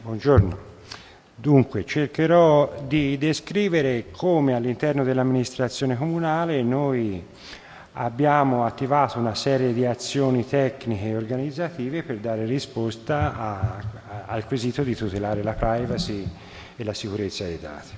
Buongiorno. Dunque, cercherò di descrivere come all'interno dell'amministrazione comunale noi abbiamo attivato una serie di azioni tecniche e organizzative per dare risposta al quesito di tutelare la privacy e la sicurezza dei dati.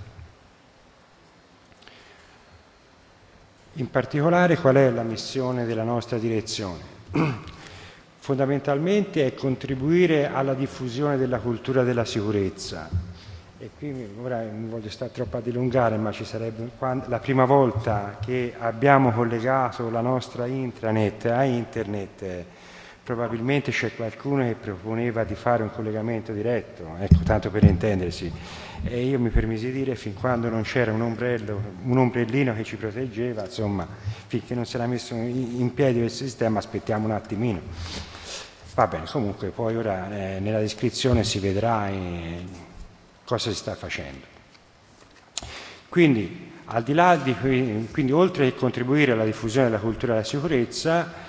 In particolare, qual è la missione della nostra direzione? Fondamentalmente è contribuire alla diffusione della cultura della sicurezza. E qui ora non voglio stare troppo a dilungare, ma ci sarebbe la prima volta che abbiamo collegato la nostra intranet a internet, probabilmente c'è qualcuno che proponeva di fare un collegamento diretto, ecco, tanto per intendersi. E io mi permisi di dire, fin quando non c'era un ombrellino che ci proteggeva, insomma, finché non si era messo in piedi questo sistema, aspettiamo un attimino. Va bene, comunque poi ora nella descrizione si vedrà cosa si sta facendo. Quindi, al di là di quindi oltre che contribuire alla diffusione della cultura della sicurezza,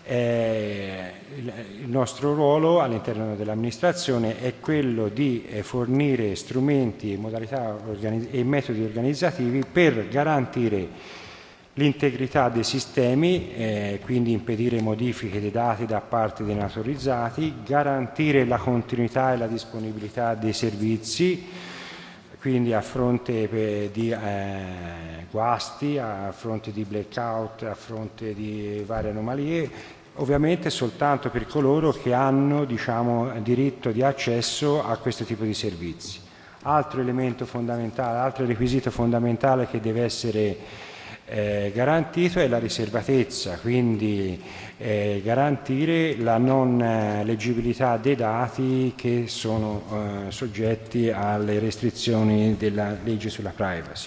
il nostro ruolo all'interno dell'amministrazione è quello di fornire strumenti, modalità e metodi organizzativi per garantire l'integrità dei sistemi, quindi impedire modifiche dei dati da parte dei non autorizzati, garantire la continuità e la disponibilità dei servizi, quindi a fronte di guasti, a fronte di blackout, a fronte di varie anomalie, ovviamente soltanto per coloro che hanno, diritto di accesso a questo tipo di servizi. Altro elemento fondamentale, altro requisito fondamentale che deve essere garantito è la riservatezza, quindi garantire la non leggibilità dei dati che sono soggetti alle restrizioni della legge sulla privacy.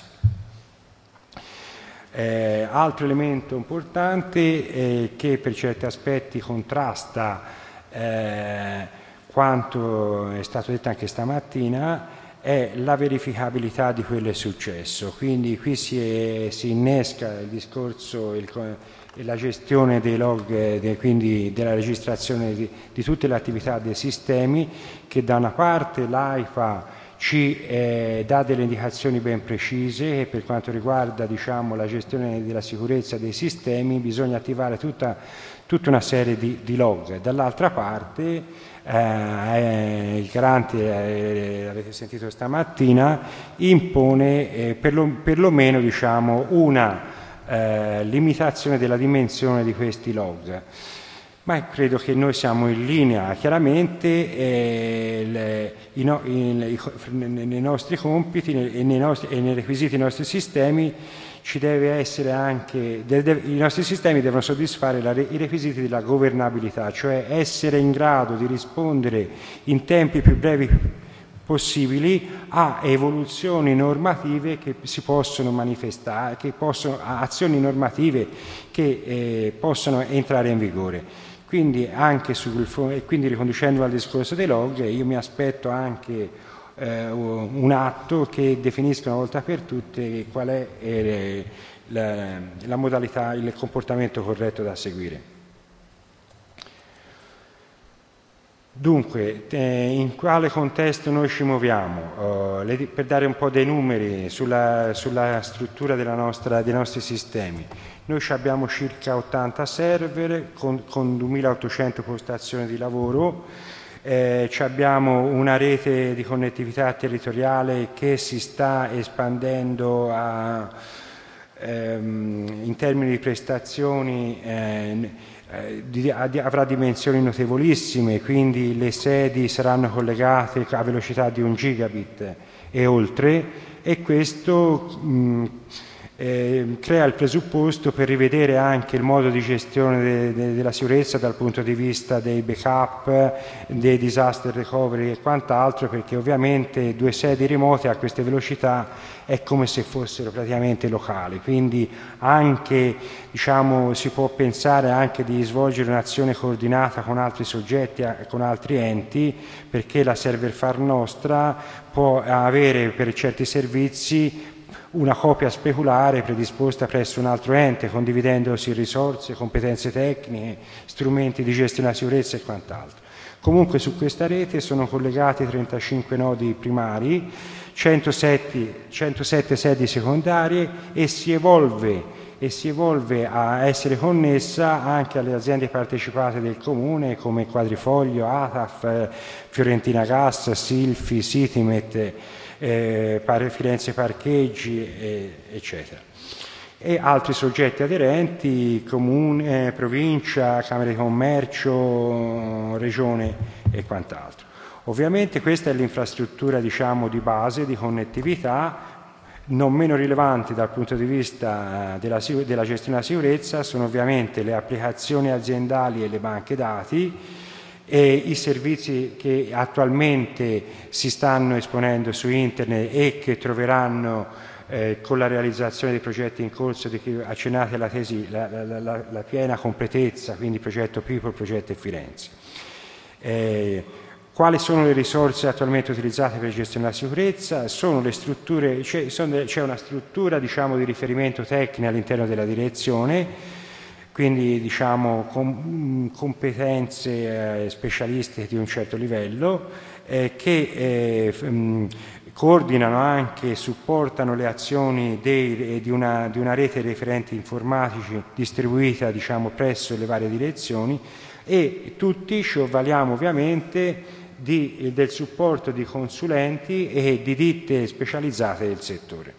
Altro elemento importante che per certi aspetti contrasta quanto è stato detto anche stamattina è la verificabilità di quello che è successo. Quindi qui si innesca il discorso e la gestione dei log, quindi della registrazione di tutte le attività dei sistemi, che da una parte l'AIFA ci dà delle indicazioni ben precise e per quanto riguarda la gestione della sicurezza dei sistemi bisogna attivare tutta una serie di log. Dall'altra parte il garante, avete sentito stamattina, impone perlomeno una limitazione della dimensione di questi log. Ma credo che noi siamo in linea, chiaramente nei nostri compiti e nei requisiti dei nostri sistemi ci deve essere anche, i nostri sistemi devono soddisfare i requisiti della governabilità, cioè essere in grado di rispondere in tempi più brevi possibili a evoluzioni normative che si possono manifestare, azioni normative che possono entrare in vigore. Quindi anche quindi riconducendo al discorso dei log, io mi aspetto anche un atto che definisca una volta per tutte qual è la modalità, il comportamento corretto da seguire. Dunque, in quale contesto noi ci muoviamo? Per dare un po' dei numeri sulla struttura dei nostri sistemi. Noi abbiamo circa 80 server con 2.800 postazioni di lavoro, abbiamo una rete di connettività territoriale che si sta espandendo in termini di prestazioni, avrà dimensioni notevolissime, quindi le sedi saranno collegate a velocità di 1 gigabit e oltre, e questo crea il presupposto per rivedere anche il modo di gestione della sicurezza dal punto di vista dei backup, dei disaster recovery e quant'altro, perché ovviamente 2 sedi remote a queste velocità è come se fossero praticamente locali, quindi anche si può pensare anche di svolgere un'azione coordinata con altri soggetti, con altri enti, perché la server farm nostra può avere per certi servizi una copia speculare predisposta presso un altro ente, condividendosi risorse, competenze tecniche, strumenti di gestione della sicurezza e quant'altro. Comunque su questa rete sono collegati 35 nodi primari, 107 sedi secondarie e si evolve a essere connessa anche alle aziende partecipate del Comune come Quadrifoglio, ATAF, Fiorentina Gas, Silfi, Sitimet, Firenze Parcheggi, eccetera. E altri soggetti aderenti, Comune, Provincia, Camere di Commercio, Regione e quant'altro. Ovviamente questa è l'infrastruttura, diciamo, di base, di connettività. Non meno rilevanti dal punto di vista della gestione della sicurezza sono ovviamente le applicazioni aziendali e le banche dati e i servizi che attualmente si stanno esponendo su internet e che troveranno con la realizzazione dei progetti in corso di cui accennate alla tesi la piena completezza, quindi progetto People, progetto Firenze. Quali sono le risorse attualmente utilizzate per gestire la sicurezza? Sono le strutture, c'è una struttura, diciamo, di riferimento tecnico all'interno della direzione, quindi, diciamo, competenze specialistiche di un certo livello che coordinano anche e supportano le azioni di una rete di referenti informatici distribuita, diciamo, presso le varie direzioni, e tutti ci avvaliamo ovviamente del supporto di consulenti e di ditte specializzate del settore.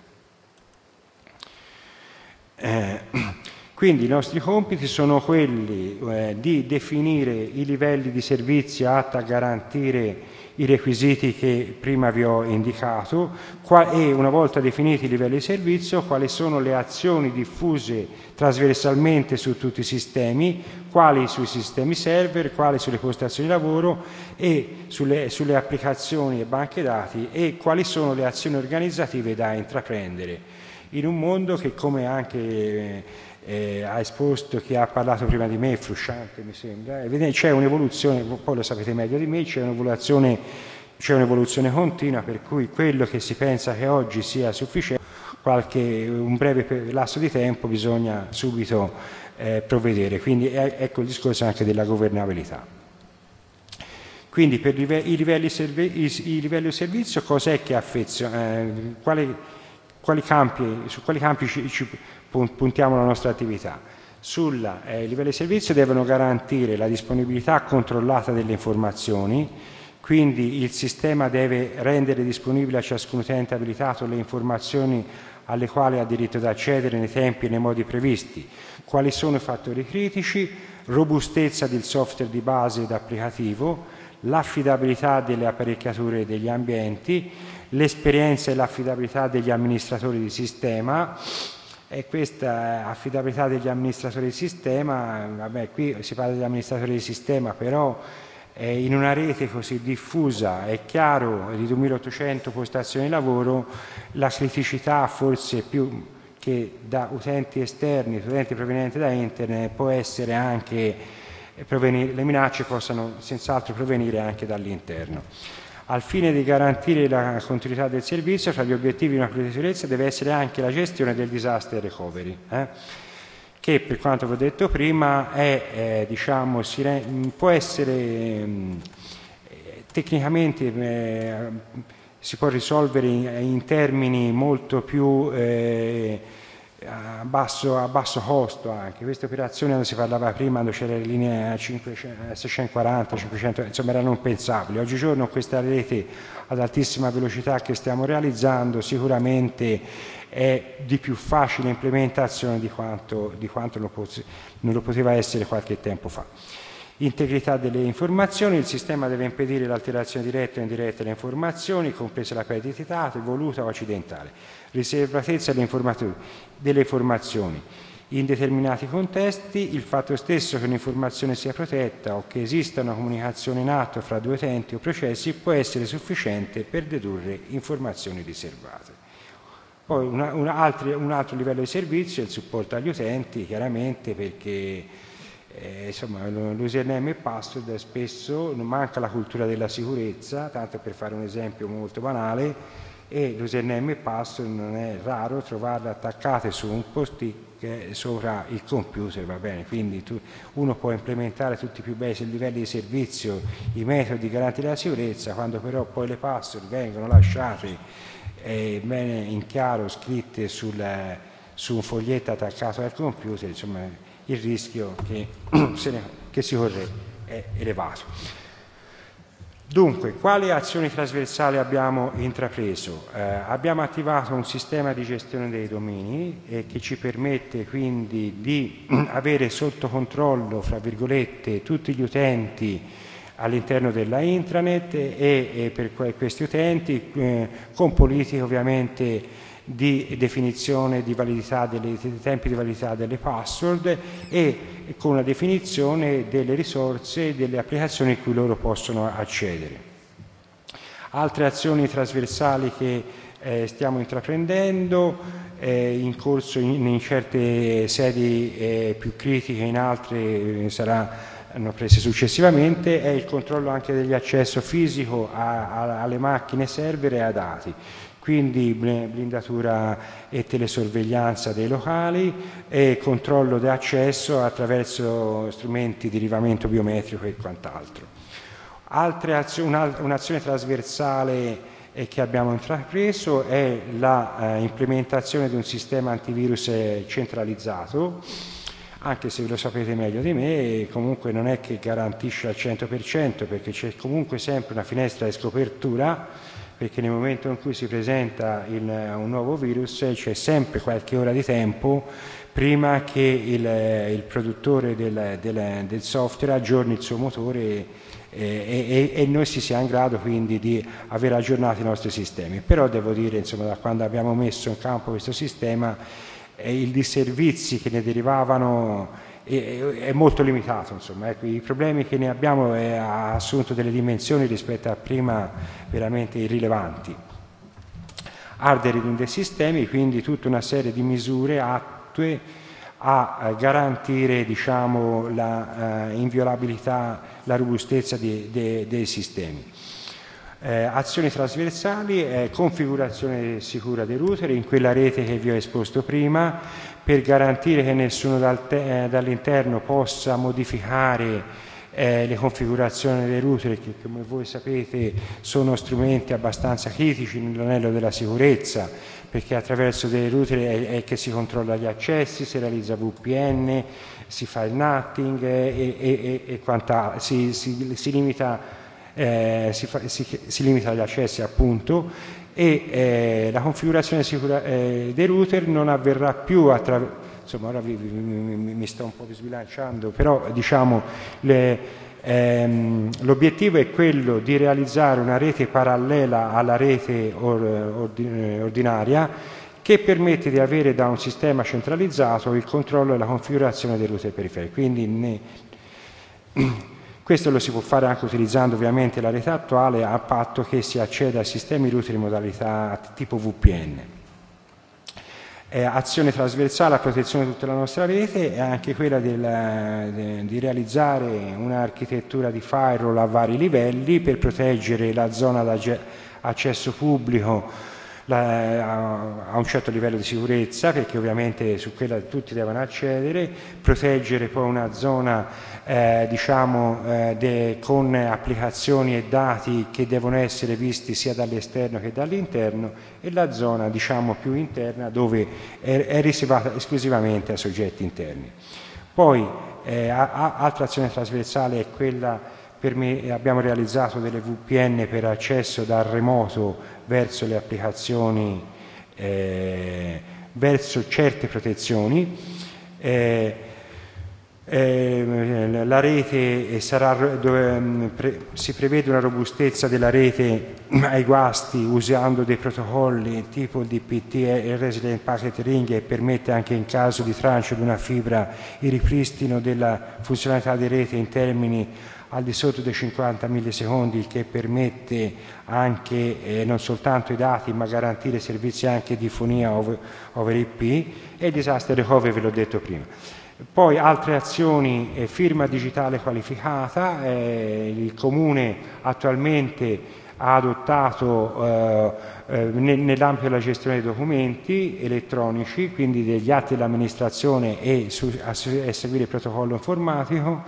Quindi i nostri compiti sono quelli di definire i livelli di servizio atti a garantire i requisiti che prima vi ho indicato e una volta definiti i livelli di servizio quali sono le azioni diffuse trasversalmente su tutti i sistemi, quali sui sistemi server, quali sulle postazioni di lavoro e sulle applicazioni e banche dati e quali sono le azioni organizzative da intraprendere in un mondo che, come anche ha esposto chi ha parlato prima di me, Frusciante mi sembra, c'è un'evoluzione, poi lo sapete meglio di me, c'è un'evoluzione continua, per cui quello che si pensa che oggi sia sufficiente, un breve lasso di tempo bisogna subito provvedere, quindi ecco il discorso anche della governabilità. Quindi per i livelli di servizio cos'è che su quali campi ci puntiamo la nostra attività? Sul livello di servizio devono garantire la disponibilità controllata delle informazioni, quindi il sistema deve rendere disponibili a ciascun utente abilitato le informazioni alle quali ha diritto ad accedere nei tempi e nei modi previsti, quali sono i fattori critici, robustezza del software di base ed applicativo, l'affidabilità delle apparecchiature e degli ambienti, l'esperienza e l'affidabilità degli amministratori di sistema. E questa affidabilità degli amministratori di sistema, vabbè, qui si parla degli amministratori di sistema, però in una rete così diffusa, è chiaro, di 2800 postazioni di lavoro, la criticità forse più che da utenti esterni, utenti provenienti da internet, può essere anche le minacce possano senz'altro provenire anche dall'interno. Al fine di garantire la continuità del servizio, tra gli obiettivi di una politica di sicurezza deve essere anche la gestione del disaster recovery, che per quanto vi ho detto prima diciamo, può essere tecnicamente si può risolvere in termini molto più a basso costo anche. Queste operazioni, quando si parlava prima, quando c'era le linee 640, 500, insomma erano impensabili. Oggigiorno questa rete ad altissima velocità che stiamo realizzando sicuramente è di più facile implementazione di quanto non lo poteva essere qualche tempo fa. Integrità delle informazioni, il sistema deve impedire l'alterazione diretta o indiretta delle informazioni, compresa la perdita di dati, voluta o accidentale. Riservatezza delle informazioni. In determinati contesti, il fatto stesso che un'informazione sia protetta o che esista una comunicazione in atto fra due utenti o processi può essere sufficiente per dedurre informazioni riservate. Poi un altro livello di servizio è il supporto agli utenti, chiaramente, perché insomma, l'username e password spesso non manca la cultura della sicurezza, tanto per fare un esempio molto banale, e l'username e password non è raro trovarle attaccate su un post-it sopra il computer, va bene? Quindi uno può implementare tutti i più bei livelli di servizio, i metodi di garantire la sicurezza, quando però poi le password vengono lasciate bene in chiaro scritte su un foglietto attaccato al computer, insomma il rischio che si corre è elevato. Dunque, quali azioni trasversali abbiamo intrapreso? Abbiamo attivato un sistema di gestione dei domini che ci permette quindi di avere sotto controllo, fra virgolette, tutti gli utenti all'interno della intranet e per questi utenti con politiche ovviamente di definizione di validità dei tempi di validità delle password e con la definizione delle risorse e delle applicazioni a cui loro possono accedere. Altre azioni trasversali che stiamo intraprendendo in corso in certe sedi più critiche, in altre saranno prese successivamente, è il controllo anche degli accesso fisico alle macchine server e ai dati. Quindi blindatura e telesorveglianza dei locali e controllo di accesso attraverso strumenti di rilevamento biometrico e quant'altro. Un'azione trasversale che abbiamo intrapreso è l'implementazione di un sistema antivirus centralizzato, anche se lo sapete meglio di me, comunque non è che garantisce al 100% perché c'è comunque sempre una finestra di scopertura, perché nel momento in cui si presenta un nuovo virus c'è sempre qualche ora di tempo prima che il produttore del software aggiorni il suo motore e noi si sia in grado quindi di aver aggiornato i nostri sistemi. Però devo dire, insomma, da quando abbiamo messo in campo questo sistema il disservizi che ne derivavano è molto limitato, insomma, ecco, i problemi che ne abbiamo ha assunto delle dimensioni rispetto a prima veramente irrilevanti. Hardening dei sistemi, quindi tutta una serie di misure attue a garantire, diciamo, la inviolabilità, la robustezza dei sistemi. Azioni trasversali, configurazione sicura dei router in quella rete che vi ho esposto prima, per garantire che nessuno dall'interno possa modificare le configurazioni dei router che, come voi sapete, sono strumenti abbastanza critici nell'anello della sicurezza, perché attraverso dei router è che si controlla gli accessi, si realizza VPN, si fa il NATing e quant'altro, si limita agli accessi appunto e la configurazione sicura dei router non avverrà più attraverso, insomma ora mi sto un po' sbilanciando, però diciamo l'obiettivo è quello di realizzare una rete parallela alla rete ordinaria che permette di avere da un sistema centralizzato il controllo e la configurazione dei router periferici. Quindi questo lo si può fare anche utilizzando ovviamente la rete attuale a patto che si acceda ai sistemi router in modalità tipo VPN. Azione trasversale a protezione di tutta la nostra rete è anche quella di realizzare un'architettura di firewall a vari livelli per proteggere la zona d'accesso pubblico a un certo livello di sicurezza, perché ovviamente su quella tutti devono accedere, proteggere poi una zona con applicazioni e dati che devono essere visti sia dall'esterno che dall'interno, e la zona più interna dove è riservata esclusivamente ai soggetti interni. Poi altra azione trasversale è quella abbiamo realizzato delle VPN per accesso dal remoto verso le applicazioni, verso certe protezioni. La rete si prevede una robustezza della rete ai guasti usando dei protocolli tipo il DPT e il Resilient Packet Ring, e permette anche in caso di traccio di una fibra il ripristino della funzionalità di rete in termini al di sotto dei 50 millisecondi, che permette anche non soltanto i dati ma garantire servizi anche di fonia over IP, e il disaster recovery ve l'ho detto prima. Poi altre azioni, firma digitale qualificata, il Comune attualmente ha adottato nell'ambito della gestione dei documenti elettronici, quindi degli atti dell'amministrazione e a seguire il protocollo informatico.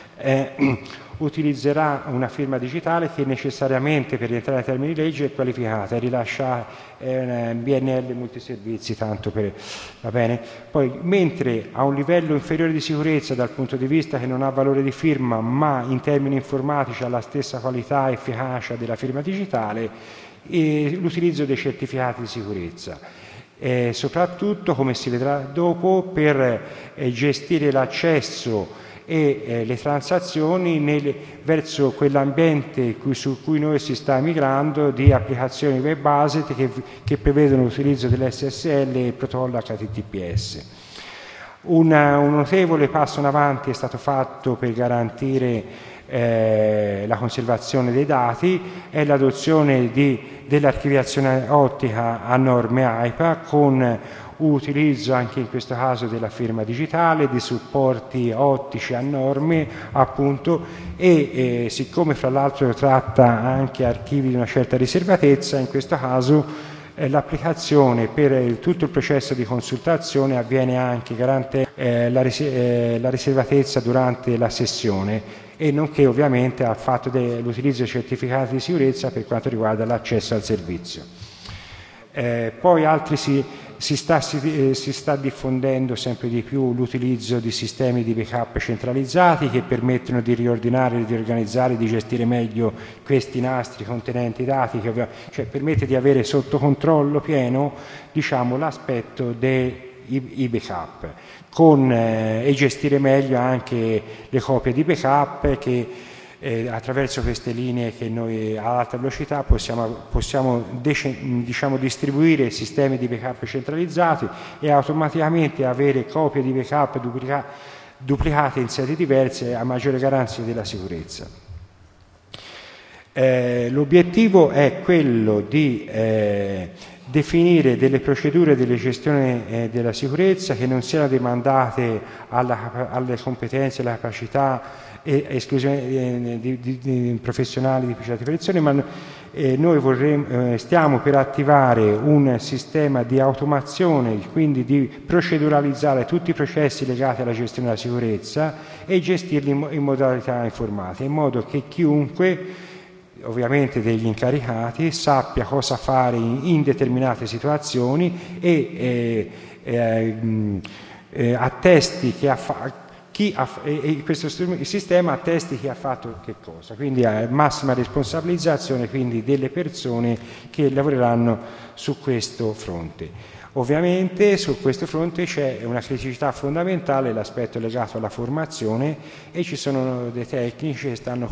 Utilizzerà una firma digitale che necessariamente per rientrare nei termini di legge è qualificata, è rilasciata, è un BNL multiservizi, tanto per, va bene? Poi, mentre a un livello inferiore di sicurezza dal punto di vista che non ha valore di firma, ma in termini informatici ha la stessa qualità e efficacia della firma digitale, l'utilizzo dei certificati di sicurezza. Soprattutto, come si vedrà dopo, per gestire l'accesso e le transazioni verso quell'ambiente su cui noi si sta migrando di applicazioni web based che prevedono l'utilizzo dell'SSL e il protocollo HTTPS. Un notevole passo in avanti è stato fatto per garantire la conservazione dei dati, è l'adozione dell'archiviazione ottica a norme AIPA con utilizzo anche in questo caso della firma digitale, di supporti ottici a norme appunto e siccome fra l'altro tratta anche archivi di una certa riservatezza, in questo caso l'applicazione per tutto il processo di consultazione avviene anche garantendo la riservatezza durante la sessione e nonché ovviamente al fatto dell'utilizzo di certificati di sicurezza per quanto riguarda l'accesso al servizio. Poi altri si sta diffondendo sempre di più l'utilizzo di sistemi di backup centralizzati che permettono di riordinare, di organizzare, di gestire meglio questi nastri contenenti dati, cioè permette di avere sotto controllo pieno, diciamo, l'aspetto dei backup e gestire meglio anche le copie di backup che attraverso queste linee che noi ad alta velocità possiamo diciamo, distribuire sistemi di backup centralizzati e automaticamente avere copie di backup duplicate in sedi diverse a maggiore garanzia della sicurezza. L'obiettivo è quello di definire delle procedure delle gestioni della sicurezza che non siano demandate alle competenze e alle capacità esclusivamente di professionali di certi operazioni, ma noi stiamo per attivare un sistema di automazione, quindi di proceduralizzare tutti i processi legati alla gestione della sicurezza e gestirli in modalità informatica, in modo che chiunque, ovviamente degli incaricati, sappia cosa fare in determinate situazioni e attesti il sistema attesti chi ha fatto che cosa, quindi ha massima responsabilizzazione quindi delle persone che lavoreranno su questo fronte. Ovviamente su questo fronte c'è una criticità fondamentale, l'aspetto legato alla formazione, e ci sono dei tecnici che stanno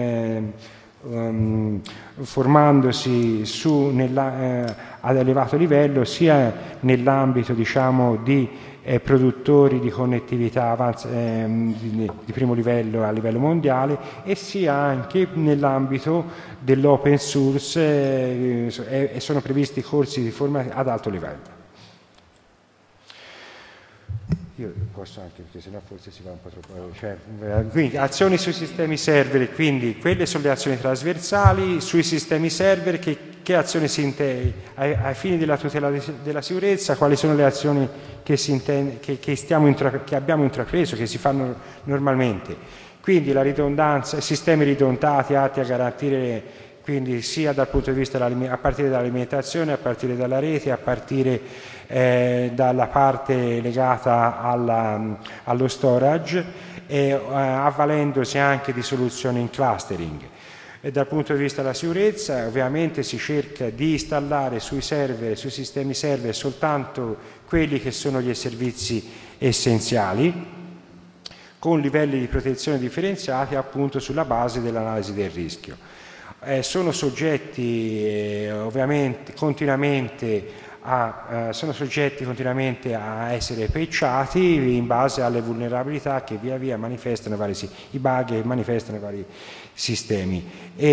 formandosi ad elevato livello sia nell'ambito diciamo di produttori di connettività di primo livello a livello mondiale e sia anche nell'ambito dell'open source e sono previsti corsi di formazione ad alto livello. Io posso anche, perché sennò forse si va un po' troppo. Quindi azioni sui sistemi server, quindi quelle sono le azioni trasversali, sui sistemi server che azioni si intende ai fini della tutela della sicurezza, quali sono le azioni che abbiamo intrapreso, che si fanno normalmente. Quindi la ridondanza, sistemi ridondati atti a garantire quindi sia dal punto di vista a partire dall'alimentazione, a partire dalla rete, a partire dalla parte legata allo storage, avvalendosi anche di soluzioni in clustering. E dal punto di vista della sicurezza ovviamente si cerca di installare sui sistemi server soltanto quelli che sono gli servizi essenziali, con livelli di protezione differenziati appunto sulla base dell'analisi del rischio. Sono soggetti ovviamente continuamente a essere patchati in base alle vulnerabilità che via via manifestano i bug che manifestano i vari sistemi.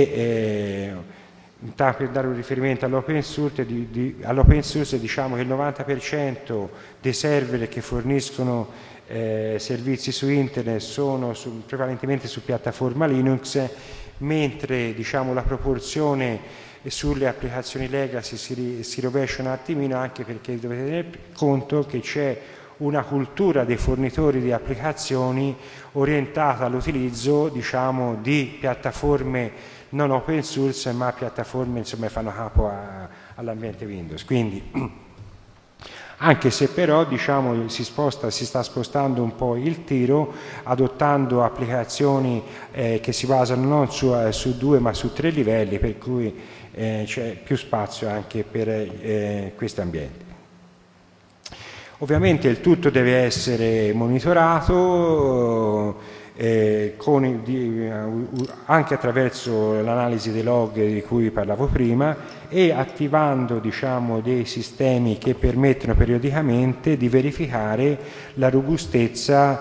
Per dare un riferimento all'open source, diciamo che il 90% dei server che forniscono servizi su internet sono prevalentemente su piattaforma Linux, mentre diciamo, la proporzione sulle applicazioni legacy si rovescia un attimino, anche perché dovete tenere conto che c'è una cultura dei fornitori di applicazioni orientata all'utilizzo diciamo, di piattaforme non open source, ma piattaforme insomma, che fanno capo all'ambiente Windows. Quindi, anche se però diciamo, si sta spostando un po' il tiro, adottando applicazioni che si basano non su 2 ma su 3 livelli, per cui c'è più spazio anche per questi ambienti. Ovviamente il tutto deve essere monitorato anche attraverso l'analisi dei log di cui parlavo prima e attivando diciamo, dei sistemi che permettono periodicamente di verificare la robustezza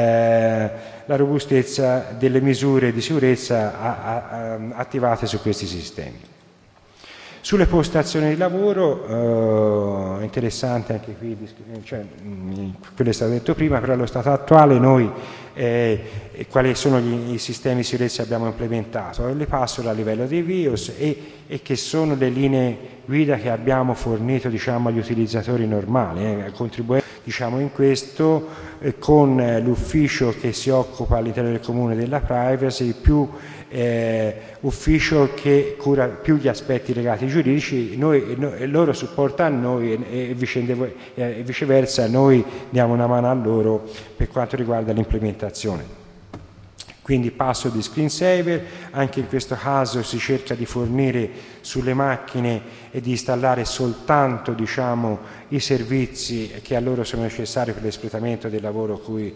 delle misure di sicurezza attivate su questi sistemi. Sulle postazioni di lavoro, interessante anche qui, cioè, quello è stato detto prima, però allo stato attuale noi quali sono i sistemi di sicurezza che abbiamo implementato? Le password a livello di BIOS e che sono le linee guida che abbiamo fornito diciamo, agli utilizzatori normali, contribuendo diciamo, in questo con l'ufficio che si occupa all'interno del comune della privacy più ufficio che cura più gli aspetti legati giuridici, loro supportano noi e viceversa noi diamo una mano a loro per quanto riguarda l'implementazione. Quindi passo di screensaver, anche in questo caso si cerca di fornire sulle macchine e di installare soltanto diciamo, i servizi che a loro sono necessari per l'espletamento del lavoro cui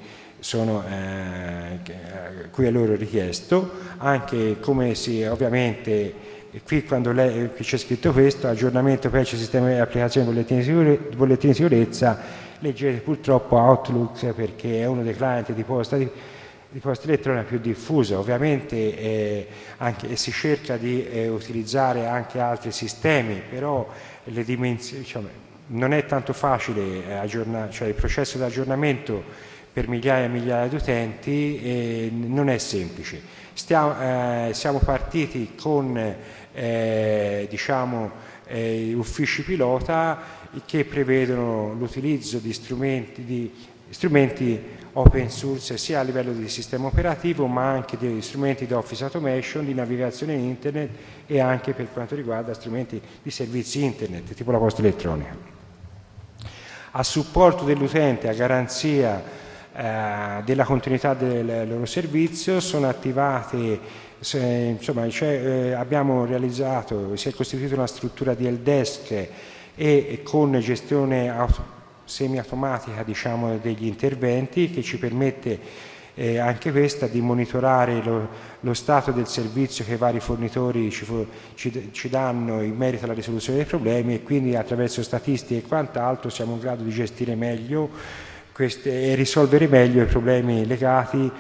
è loro richiesto, anche come si ovviamente qui quando qui c'è scritto questo, aggiornamento patch sistema di applicazione bollettini di sicurezza, leggete purtroppo Outlook perché è uno dei client di posta elettronica più diffusa, ovviamente si cerca di utilizzare anche altri sistemi, però le dimensioni, diciamo, non è tanto facile aggiornare, cioè il processo di aggiornamento per migliaia e migliaia di utenti non è semplice. Siamo partiti con diciamo, uffici pilota che prevedono l'utilizzo di strumenti open source sia a livello di sistema operativo ma anche di strumenti di office automation, di navigazione in internet e anche per quanto riguarda strumenti di servizi internet tipo la posta elettronica. A supporto dell'utente, a garanzia della continuità del loro servizio sono attivate, insomma abbiamo realizzato, si è costituita una struttura di helpdesk e con gestione semiautomatica diciamo, degli interventi che ci permette anche questa di monitorare lo stato del servizio che i vari fornitori ci danno in merito alla risoluzione dei problemi e quindi attraverso statistiche e quant'altro siamo in grado di gestire meglio e risolvere meglio i problemi legati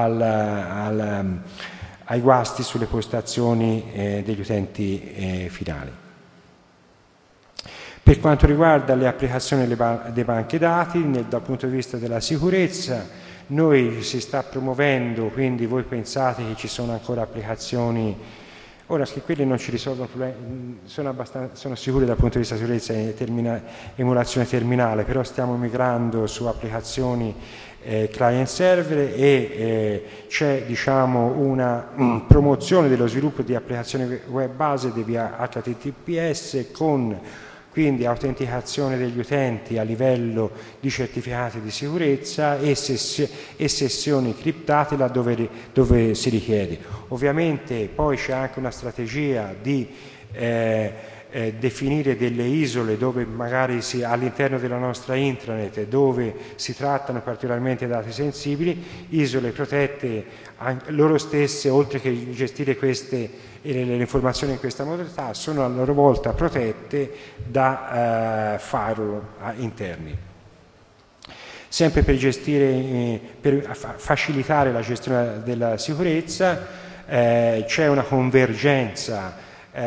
ai guasti sulle postazioni degli utenti finali. Per quanto riguarda le applicazioni delle banche dati, dal punto di vista della sicurezza, noi si sta promuovendo, quindi voi pensate che ci sono ancora applicazioni, ora che quelle non ci risolvono problemi, sono sicure dal punto di vista della sicurezza emulazione terminale, però stiamo migrando su applicazioni client server e c'è diciamo, una promozione dello sviluppo di applicazioni web base via HTTPS con quindi autenticazione degli utenti a livello di certificati di sicurezza e sessioni criptate dove si richiede. Ovviamente poi c'è anche una strategia di definire delle isole dove magari all'interno della nostra intranet dove si trattano particolarmente dati sensibili, isole protette loro stesse, oltre che gestire le informazioni in questa modalità, sono a loro volta protette da firewall interni. Sempre per facilitare la gestione della sicurezza c'è una convergenza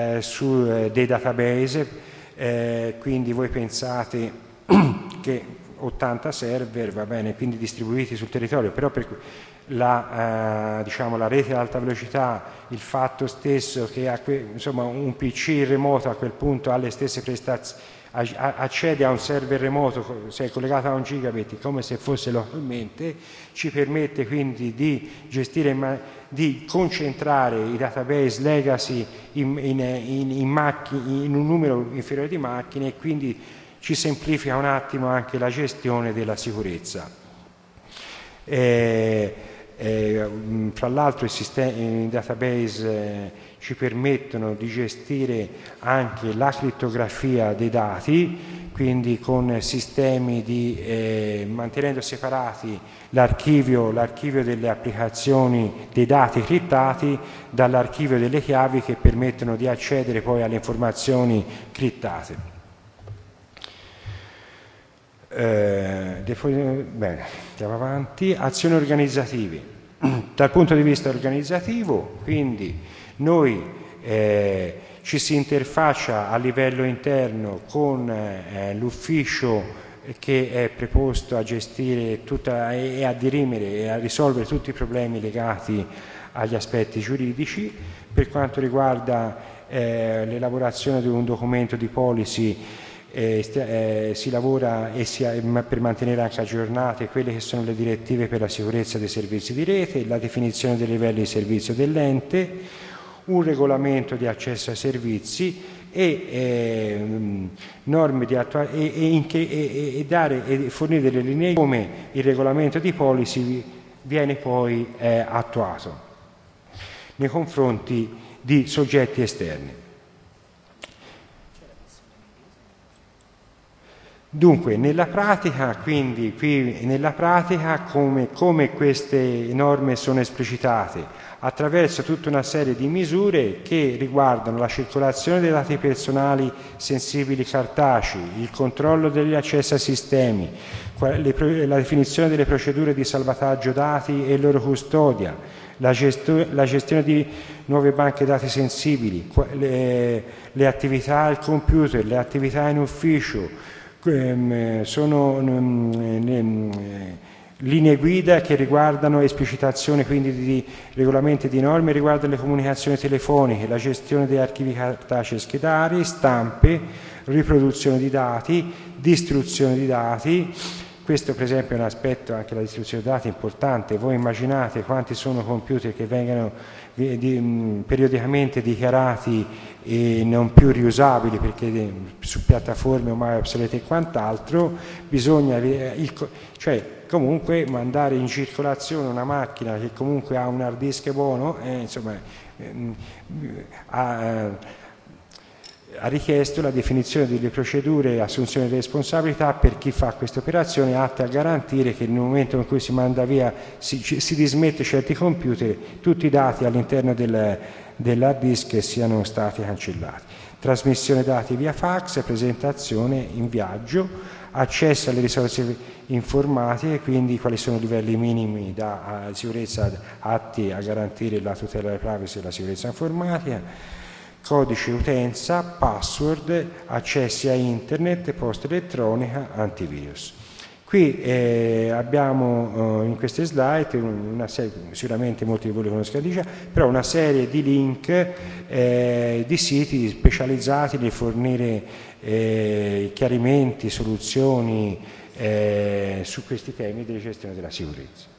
su dei database, quindi voi pensate che 80 server, va bene, quindi distribuiti sul territorio, però per diciamo, la rete ad alta velocità, il fatto stesso che insomma, un PC remoto a quel punto ha le stesse prestazioni, accede a un server remoto, se è collegato a 1 gigabit come se fosse localmente, ci permette quindi di gestire, di concentrare i database legacy in un numero inferiore di macchine, e quindi ci semplifica un attimo anche la gestione della sicurezza. Fra l'altro i database ci permettono di gestire anche la crittografia dei dati, quindi con sistemi mantenendo separati l'archivio delle applicazioni dei dati crittati dall'archivio delle chiavi che permettono di accedere poi alle informazioni crittate. Bene, andiamo avanti. Azioni organizzative. Dal punto di vista organizzativo, quindi noi ci si interfaccia a livello interno con l'ufficio che è preposto a gestire e a dirimere e a risolvere tutti i problemi legati agli aspetti giuridici. Per quanto riguarda l'elaborazione di un documento di policy, si lavora per mantenere anche aggiornate quelle che sono le direttive per la sicurezza dei servizi di rete, la definizione dei livelli di servizio dell'ente, un regolamento di accesso ai servizi e norme di e fornire delle linee come il regolamento di policy viene poi attuato nei confronti di soggetti esterni. Dunque, nella pratica, quindi, come queste norme sono esplicitate? Attraverso tutta una serie di misure che riguardano la circolazione dei dati personali sensibili cartacei, il controllo degli accessi ai sistemi, la definizione delle procedure di salvataggio dati e loro custodia, la gestione di nuove banche dati sensibili, le attività al computer, le attività in ufficio. Sono linee guida che riguardano esplicitazione quindi di regolamenti di norme, riguardano le comunicazioni telefoniche, la gestione degli archivi cartacei schedari, stampe, riproduzione di dati, distruzione di dati. Questo per esempio è un aspetto, anche la distribuzione dei dati, importante. Voi immaginate quanti sono computer che vengono periodicamente dichiarati e non più riusabili perché su piattaforme ormai obsolete e quant'altro. Bisogna comunque mandare in circolazione una macchina che comunque ha un hard disk buono, ha richiesto la definizione delle procedure e assunzione di responsabilità per chi fa queste operazioni, atte a garantire che nel momento in cui si manda via, si dismette certi computer, tutti i dati all'interno dell'hard disk siano stati cancellati. Trasmissione dati via fax, presentazione in viaggio, accesso alle risorse informatiche, quindi quali sono i livelli minimi da sicurezza atti a garantire la tutela della privacy e la sicurezza informatica, codice utenza, password, accessi a internet, posta elettronica, antivirus. Qui abbiamo in queste slide sicuramente molti di voi li conoscono già, però una serie di link di siti specializzati nel fornire chiarimenti, soluzioni su questi temi della gestione della sicurezza.